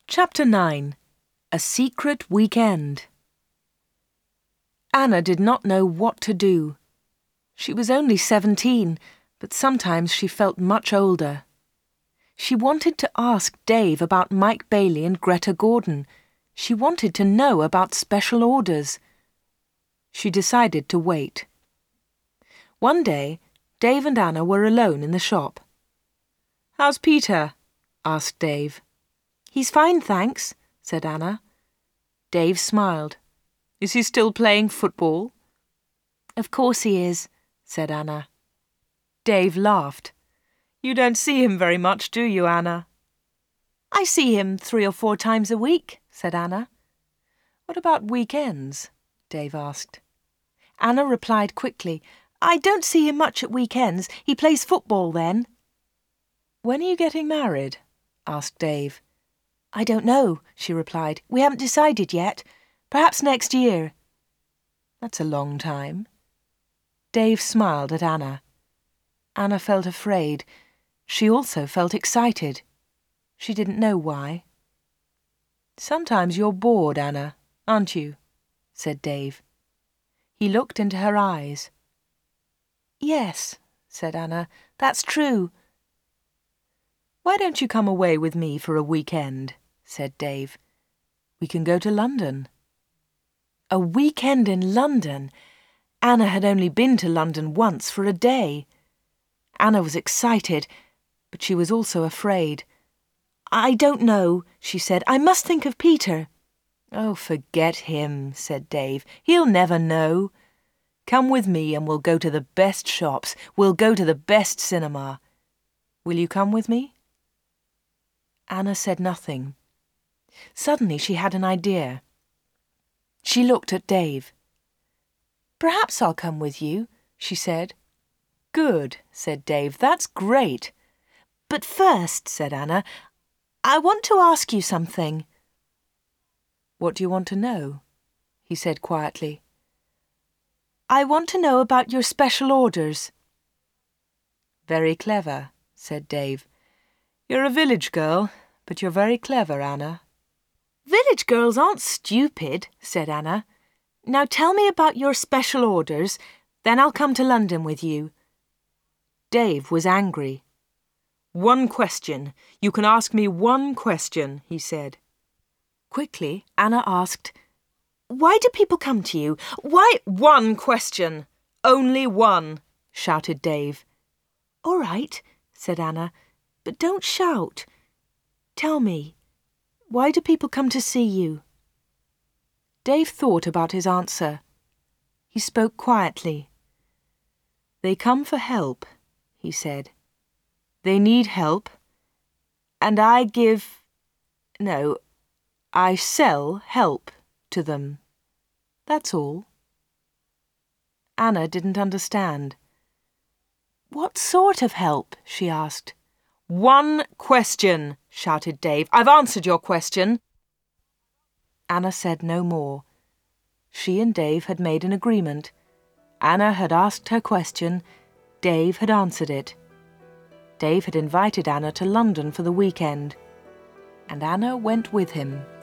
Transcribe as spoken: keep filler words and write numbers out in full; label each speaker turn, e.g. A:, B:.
A: Chapter nine. A Secret Weekend. Anna did not know what to do. She was only seventeen, but sometimes she felt much older. She wanted to ask Dave about Mike Bailey and Greta Gordon. She wanted to know about special orders. She decided to wait. One day, Dave and Anna were alone in the shop. "How's Peter?" asked Dave. "He's fine, thanks," said Anna. Dave smiled. "Is he still playing football?" "Of course he is," said Anna. Dave laughed. "You don't see him very much, do you, Anna?" "I see him three or four times a week," said Anna. "What about weekends?" Dave asked. Anna replied quickly, "I don't see him much at weekends. He plays football then." "When are you getting married?" asked Dave. "I don't know," she replied. "We haven't decided yet. Perhaps next year." "That's a long time." Dave smiled at Anna. Anna felt afraid. She also felt excited. She didn't know why. "Sometimes you're bored, Anna, aren't you?" said Dave. He looked into her eyes. "Yes," said Anna, "that's true." "Why don't you come away with me for a weekend?" said Dave. "We can go to London." A weekend in London! Anna had only been to London once for a day. Anna was excited, but she was also afraid. "I don't know," she said. "I must think of Peter." "Oh, forget him," said Dave. "He'll never know. Come with me and we'll go to the best shops. We'll go to the best cinema. Will you come with me?" Anna said nothing. Suddenly she had an idea. She looked at Dave. "Perhaps I'll come with you," she said. "Good," said Dave. "That's great." "But first," said Anna, "I want to ask you something." "What do you want to know?" he said quietly. "I want to know about your special orders." "Very clever," said Dave. "You're a village girl, but you're very clever, Anna." "Village girls aren't stupid," said Anna. "Now tell me about your special orders, then I'll come to London with you." Dave was angry. "One question. You can ask me one question," he said. Quickly, Anna asked, "Why do people come to you? Why—" "One question! Only one!" shouted Dave. "All right," said Anna, "but don't shout. Tell me, why do people come to see you?" Dave thought about his answer. He spoke quietly. "They come for help," he said. "They need help, and I give... no, I sell help to them. That's all." Anna didn't understand. "What sort of help?" she asked. "One question," shouted Dave. "I've answered your question." Anna said no more. She and Dave had made an agreement. Anna had asked her question. Dave had answered it. Dave had invited Anna to London for the weekend, and Anna went with him.